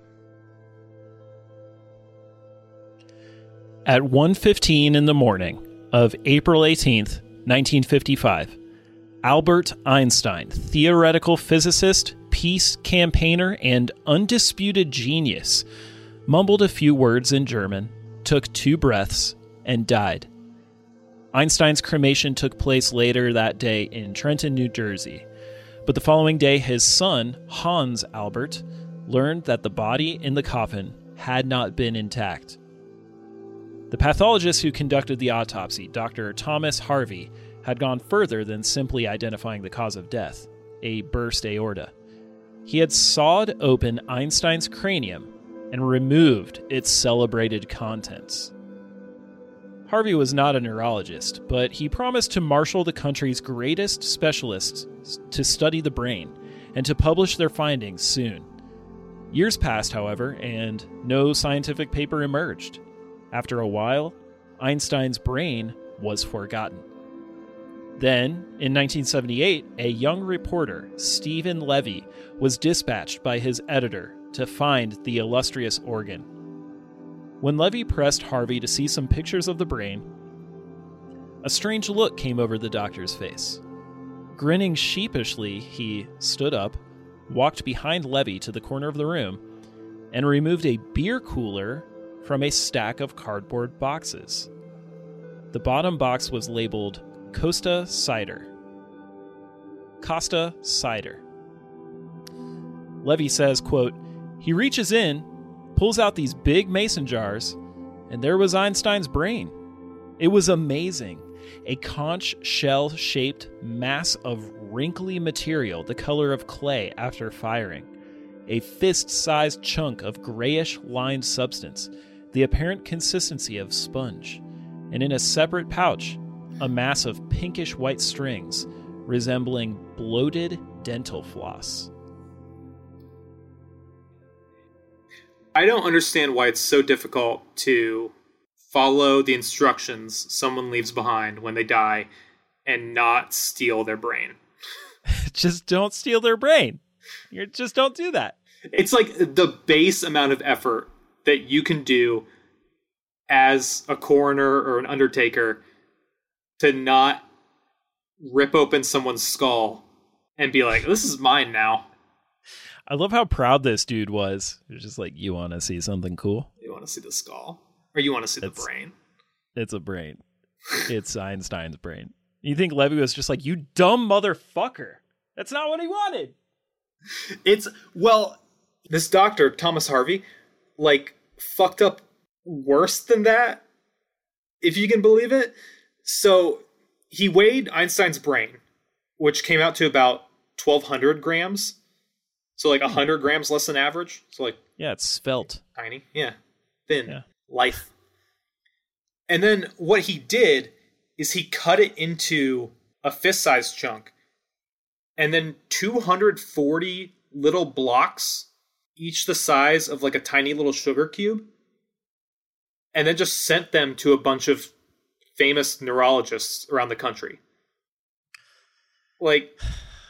At one fifteen in the morning of April eighteenth, nineteen fifty-five, Albert Einstein, theoretical physicist, peace campaigner, and undisputed genius, mumbled a few words in German, took two breaths, and died. Einstein's cremation took place later that day in Trenton, New Jersey. But the following day, his son, Hans Albert, learned that the body in the coffin had not been intact. The pathologist who conducted the autopsy, Doctor Thomas Harvey, had gone further than simply identifying the cause of death, a burst aorta. He had sawed open Einstein's cranium and removed its celebrated contents. Harvey was not a neurologist, but he promised to marshal the country's greatest specialists to study the brain and to publish their findings soon. Years passed, however, and no scientific paper emerged. After a while, Einstein's brain was forgotten. Then, in nineteen seventy-eight, a young reporter, Stephen Levy, was dispatched by his editor to find the illustrious organ. When Levy pressed Harvey to see some pictures of the brain, a strange look came over the doctor's face. Grinning sheepishly, he stood up, walked behind Levy to the corner of the room, and removed a beer cooler from a stack of cardboard boxes. The bottom box was labeled Costa Cider. Costa Cider. Levy says, quote, "He reaches in, pulls out these big mason jars, and there was Einstein's brain. It was amazing. A conch shell-shaped mass of wrinkly material the color of clay after firing. A fist-sized chunk of grayish-lined substance, the apparent consistency of sponge. And in a separate pouch, a mass of pinkish-white strings resembling bloated dental floss." I don't understand why it's so difficult to follow the instructions someone leaves behind when they die and not steal their brain. Just don't steal their brain. You just don't do that. It's like the base amount of effort that you can do as a coroner or an undertaker to not rip open someone's skull and be like, this is mine now. I love how proud this dude was. He was just like, you want to see something cool? You want to see the skull? Or you want to see it's, the brain? It's a brain. It's Einstein's brain. You think Levy was just like, you dumb motherfucker. That's not what he wanted. It's, well, this doctor, Thomas Harvey, like, fucked up worse than that, if you can believe it. So he weighed Einstein's brain, which came out to about twelve hundred grams. So like one hundred grams less than average. So like, yeah, it's svelte. Tiny. Yeah. Thin. Yeah. Lithe. And then what he did is he cut it into a fist-sized chunk. And then two hundred forty little blocks, each the size of like a tiny little sugar cube. And then just sent them to a bunch of famous neurologists around the country. Like...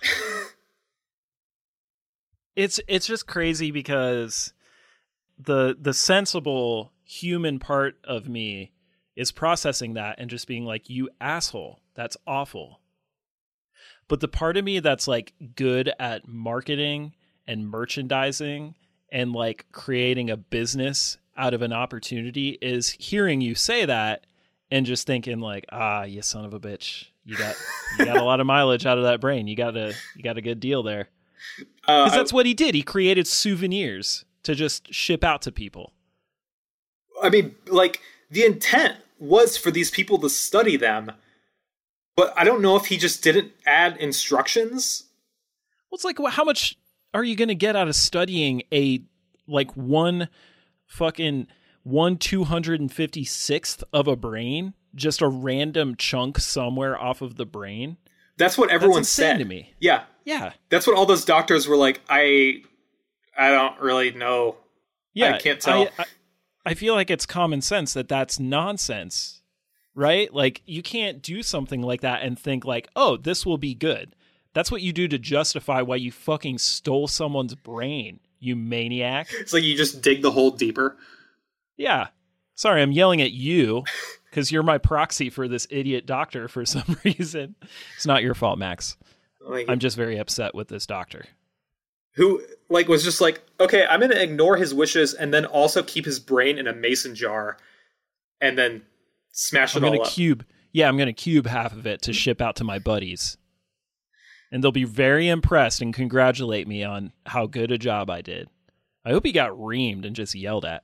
It's it's just crazy because the the sensible human part of me is processing that and just being like, you asshole, that's awful. But the part of me that's like good at marketing and merchandising and like creating a business out of an opportunity is hearing you say that and just thinking like, ah, you son of a bitch. You got you got a lot of mileage out of that brain. You got a you got a good deal there. Because uh, that's what he did. He created souvenirs to just ship out to people. I mean, like, the intent was for these people to study them, but I don't know if he just didn't add instructions. Well, it's like, how much are you going to get out of studying a, like, one fucking one two hundred fifty-sixth of a brain? Just a random chunk somewhere off of the brain? That's what everyone That's insane said to me. Yeah. Yeah. That's what all those doctors were like, I I don't really know. Yeah. I can't tell. I, I, I feel like it's common sense that that's nonsense, right? Like, you can't do something like that and think like, oh, this will be good. That's what you do to justify why you fucking stole someone's brain, you maniac. It's like you just dig the hole deeper. Yeah. Sorry, I'm yelling at you because you're my proxy for this idiot doctor for some reason. It's not your fault, Max. Like, I'm just very upset with this doctor. Who, like, was just like, okay, I'm going to ignore his wishes and then also keep his brain in a mason jar and then smash it I'm all gonna up. cube. Yeah, I'm going to cube half of it to ship out to my buddies. And they'll be very impressed and congratulate me on how good a job I did. I hope he got reamed and just yelled at.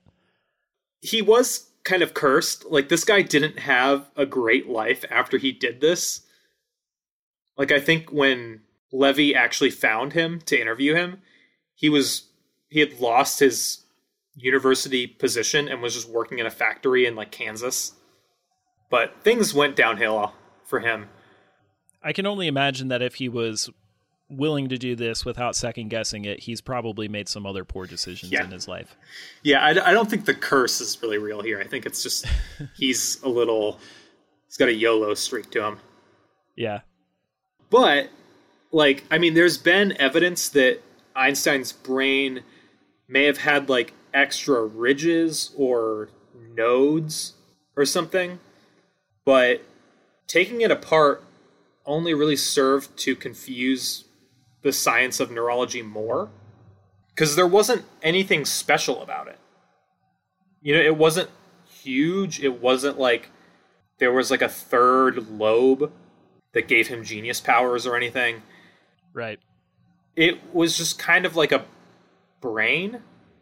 He was kind of cursed. Like, this guy didn't have a great life after he did this. Like, I think when Levy actually found him to interview him, he was he had lost his university position and was just working in a factory in, like, Kansas. But things went downhill for him. I can only imagine that if he was willing to do this without second guessing it, he's probably made some other poor decisions yeah. in his life. Yeah, I, I don't think the curse is really real here. I think it's just he's a little, he's got a YOLO streak to him. Yeah. But, like, I mean, there's been evidence that Einstein's brain may have had, like, extra ridges or nodes or something. But taking it apart only really served to confuse the science of neurology more, because there wasn't anything special about it. You know, it wasn't huge. It wasn't like there was like a third lobe that gave him genius powers or anything. Right. It was just kind of like a brain.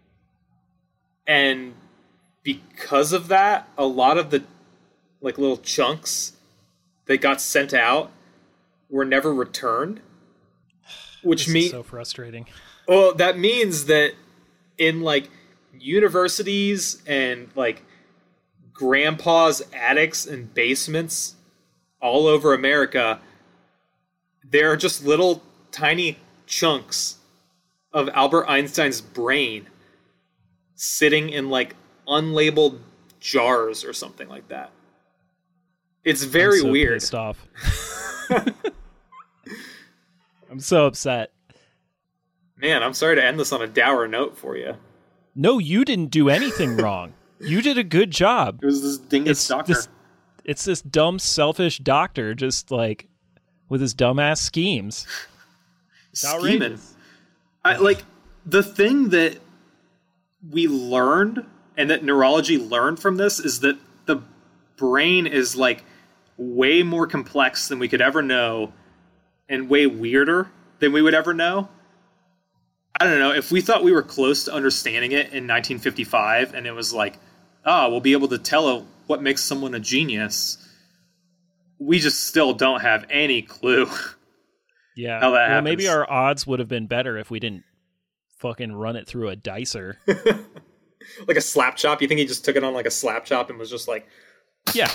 And because of that, a lot of the like little chunks that got sent out were never returned. Which means so frustrating. Well, that means that in like universities and like grandpa's attics and basements all over America, there are just little tiny chunks of Albert Einstein's brain sitting in like unlabeled jars or something like that. It's very I'm so weird. Pissed off. I'm so upset. Man, I'm sorry to end this on a dour note for you. No, you didn't do anything wrong. You did a good job. It was this dingus It's doctor. this, it's this dumb, selfish doctor just like with his dumbass schemes. It's Scheming. outrageous. I, like, the thing that we learned and that neurology learned from this is that the brain is like way more complex than we could ever know and way weirder than we would ever know. I don't know, if we thought we were close to understanding it in nineteen fifty-five and it was like, oh, we'll be able to tell what makes someone a genius, we just still don't have any clue. Yeah. How that well, happens. maybe our odds would have been better if we didn't fucking run it through a dicer. Like a slap chop? You think he just took it on like a slap chop and was just like... Yeah.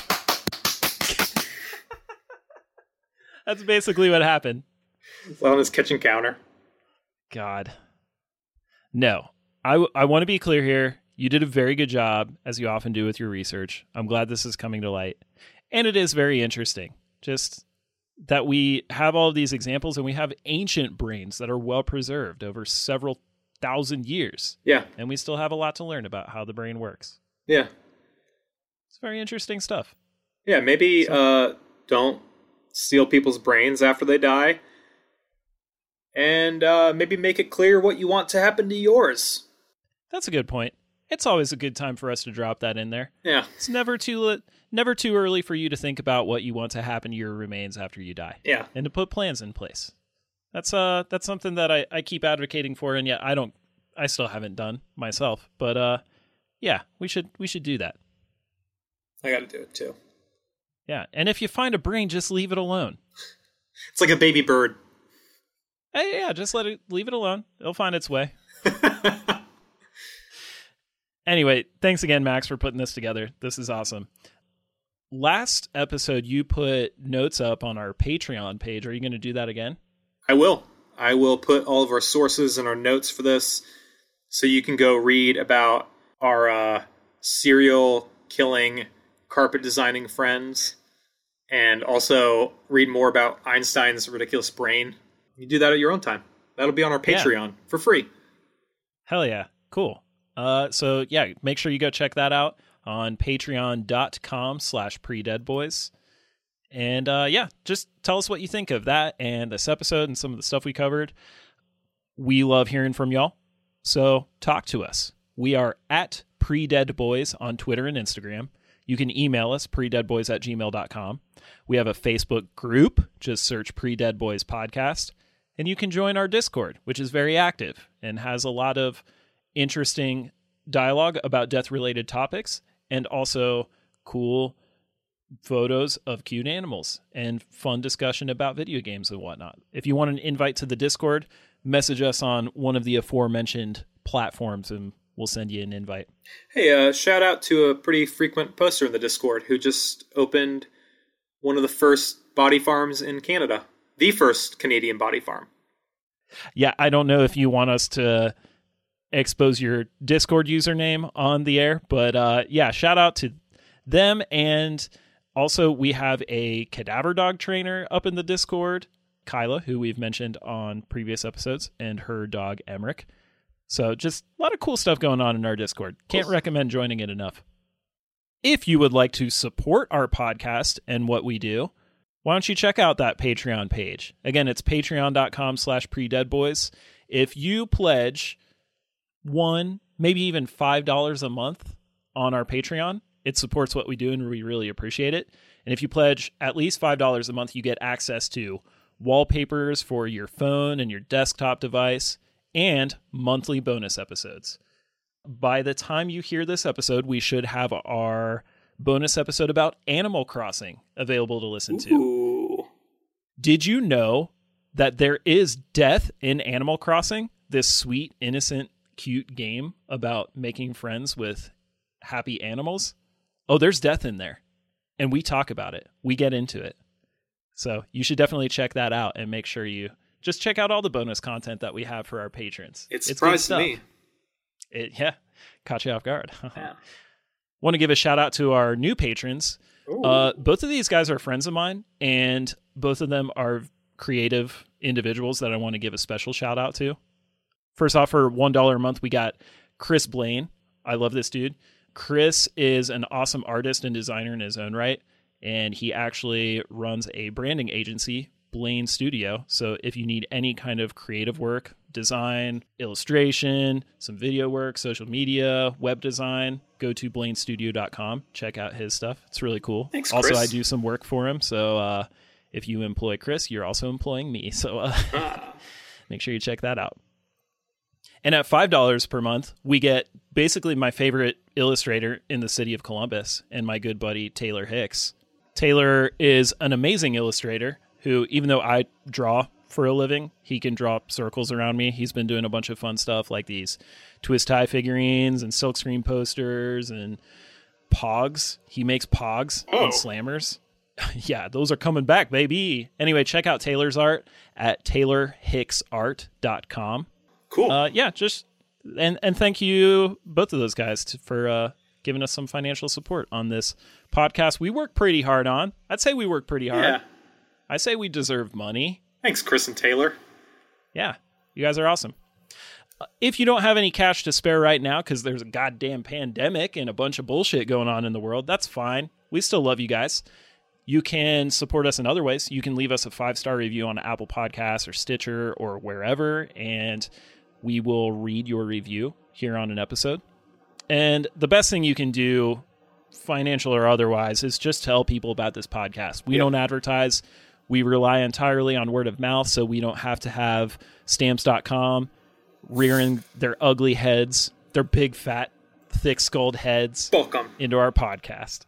That's basically what happened. on his kitchen counter. God. No. I, w- I want to be clear here. You did a very good job, as you often do with your research. I'm glad this is coming to light. And it is very interesting. Just that we have all of these examples and we have ancient brains that are well preserved over several thousand years. Yeah. And we still have a lot to learn about how the brain works. Yeah. It's very interesting stuff. Yeah, maybe So- uh, don't steal people's brains after they die. And uh, maybe make it clear what you want to happen to yours. That's a good point. It's always a good time for us to drop that in there. Yeah. It's never too li- never too early for you to think about what you want to happen to your remains after you die. Yeah. And to put plans in place. That's uh that's something that I, I keep advocating for, and yet I don't I still haven't done myself. But uh yeah, we should we should do that. I got to do it too. Yeah. And if you find a brain, just leave it alone. It's like a baby bird. Hey, yeah, just let it leave it alone. It'll find its way. Anyway, thanks again, Max, for putting this together. This is awesome. last episode, you put notes up on our Patreon page. Are you going to do that again? I will. I will put all of our sources and our notes for this so you can go read about our uh, serial killing, carpet designing friends, and also read more about Einstein's ridiculous brain. You do that at your own time. That'll be on our Patreon yeah. for free. Hell yeah. Cool. Uh, so yeah, make sure you go check that out on patreon.com slash predeadboys. And uh, yeah, just tell us what you think of that and this episode and some of the stuff we covered. We love hearing from y'all. So talk to us. We are at predeadboys on Twitter and Instagram. You can email us, predeadboys at gmail dot com. We have a Facebook group. Just search Predeadboys Podcast. And you can join our Discord, which is very active and has a lot of interesting dialogue about death-related topics and also cool photos of cute animals and fun discussion about video games and whatnot. If you want an invite to the Discord, message us on one of the aforementioned platforms and we'll send you an invite. Hey, uh, shout out to a pretty frequent poster in the Discord who just opened one of the first body farms in Canada. The first Canadian body farm. Yeah, I don't know if you want us to expose your Discord username on the air, but uh, yeah, shout out to them. And also we have a cadaver dog trainer up in the Discord, Kyla, who we've mentioned on previous episodes, and her dog, Emmerich. So just a lot of cool stuff going on in our Discord. Can't recommend joining it enough. If you would like to support our podcast and what we do, why don't you check out that Patreon page? Again, it's patreon.com slash predeadboys. If you pledge one, maybe even five dollars a month on our Patreon, it supports what we do and we really appreciate it. And if you pledge at least five dollars a month, you get access to wallpapers for your phone and your desktop device and monthly bonus episodes. By the time you hear this episode, we should have our bonus episode about Animal Crossing available to listen to. Ooh. Did you know that there is death in Animal Crossing? This sweet, innocent, cute game about making friends with happy animals? Oh, there's death in there. And we talk about it. We get into it. So you should definitely check that out and make sure you just check out all the bonus content that we have for our patrons. It surprised me. It, yeah, caught you off guard. Yeah. Want to give a shout out to our new patrons. Uh, both of these guys are friends of mine, and both of them are creative individuals that I want to give a special shout out to. First off, for one dollar a month, we got Chris Blaine. I love this dude. Chris is an awesome artist and designer in his own right, and he actually runs a branding agency, Blaine Studio. So if you need any kind of creative work, design, illustration, some video work, social media, web design, go to blaine studio dot com. Check out his stuff. It's really cool. Thanks, also, Chris. I do some work for him. So uh, if you employ Chris, you're also employing me. So uh, ah. make sure you check that out. And at five dollars per month, we get basically my favorite illustrator in the city of Columbus and my good buddy, Taylor Hicks. Taylor is an amazing illustrator who, even though I draw for a living, he can draw circles around me. He's been doing a bunch of fun stuff like these twist tie figurines and silkscreen posters and pogs. He makes pogs oh. and slammers. Yeah, those are coming back, baby. Anyway, check out Taylor's art at taylor hicks art dot com. Cool. Uh, yeah, just and and thank you both of those guys to, for uh, giving us some financial support on this podcast. We work pretty hard on. I'd say we work pretty hard. Yeah. I say we deserve money. Thanks, Chris and Taylor. Yeah, you guys are awesome. Uh, if you don't have any cash to spare right now because there's a goddamn pandemic and a bunch of bullshit going on in the world, that's fine. We still love you guys. You can support us in other ways. You can leave us a five-star review on Apple Podcasts or Stitcher or wherever, and we will read your review here on an episode. And the best thing you can do, financial or otherwise, is just tell people about this podcast. We yep. don't advertise. We rely entirely on word of mouth, so we don't have to have stamps dot com rearing their ugly heads, their big, fat, thick-skulled heads Welcome. into our podcast.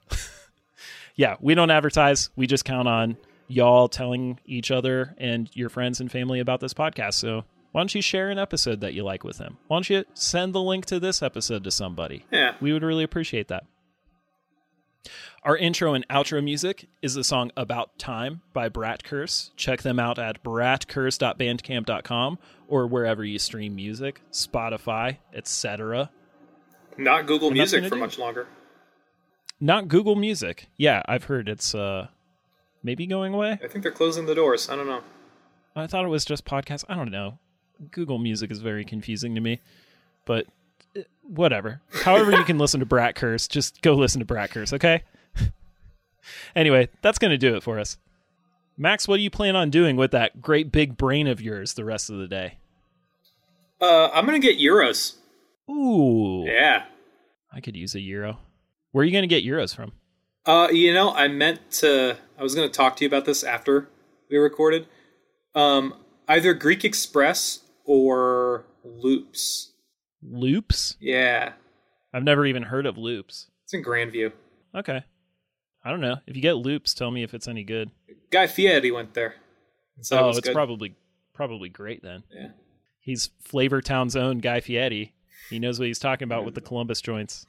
Yeah, we don't advertise. We just count on y'all telling each other and your friends and family about this podcast. So why don't you share an episode that you like with them? Why don't you send the link to this episode to somebody? Yeah. We would really appreciate that. Our intro and outro music is the song About Time by Brat Curse. Check them out at brat curse dot bandcamp dot com or wherever you stream music, Spotify, et cetera. Not Google Music for do. much longer. Not Google Music. Yeah, I've heard it's uh, maybe going away. I think they're closing the doors. I don't know. I thought it was just podcasts. I don't know. Google Music is very confusing to me, but whatever. However you can listen to Brat Curse, just go listen to Brat Curse, okay? Anyway, that's going to do it for us. Max, what do you plan on doing with that great big brain of yours the rest of the day? Uh, I'm going to get euros. Ooh. Yeah. I could use a euro. Where are you going to get euros from? Uh, you know, I meant to... I was going to talk to you about this after we recorded. Um, either Greek Express or Loops. Loops? Yeah. I've never even heard of Loops. It's in Grandview. Okay. I don't know. If you get Loops, tell me if it's any good. Guy Fieri went there. So oh, it it's good. probably probably great then. Yeah. He's Flavortown's own Guy Fieri. He knows what he's talking about with the Columbus joints.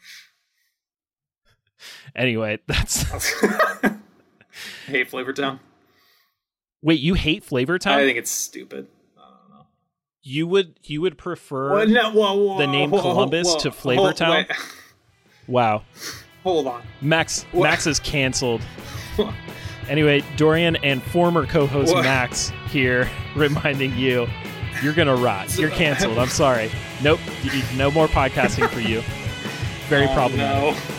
Anyway, that's... I hate Flavortown. Wait, you hate Flavortown? I think it's stupid. I don't know. You would you would prefer well, no, whoa, whoa, the name whoa, Columbus whoa, whoa, to Flavortown? Wow. Hold on. Max what? Max is canceled. Anyway, Dorian and former co-host what? Max here reminding you, you're going to rot. You're canceled. I'm sorry. Nope. No more podcasting for you. Very oh, problematic. No.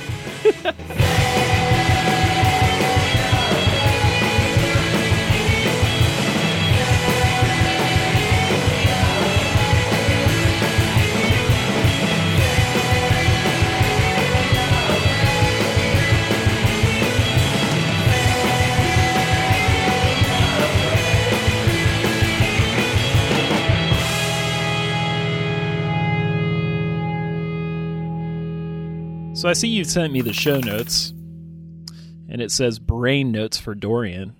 So I see you sent me the show notes, and it says brain notes for Dorian.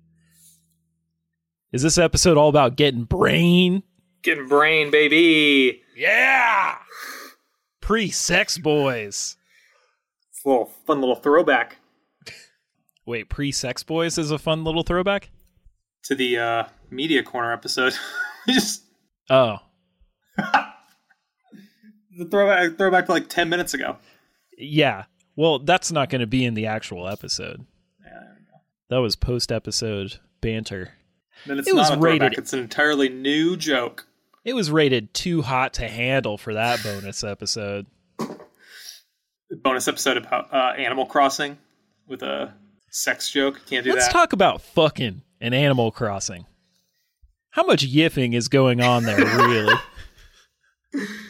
Is this episode all about getting brain? Getting brain, baby. Yeah! Pre-sex boys. It's a little fun little throwback. Wait, pre-sex boys is a fun little throwback? To the uh, Media Corner episode. Just Oh. The throwback, throwback to like ten minutes ago. Yeah. Well, that's not going to be in the actual episode. Yeah, there we go. That was post-episode banter. Then it's it not was a throwback. rated, it's an entirely new joke. It was rated too hot to handle for that bonus episode. Bonus episode about uh, Animal Crossing with a sex joke. Can't do Let's that. Let's talk about fucking an Animal Crossing. How much yiffing is going on there, really?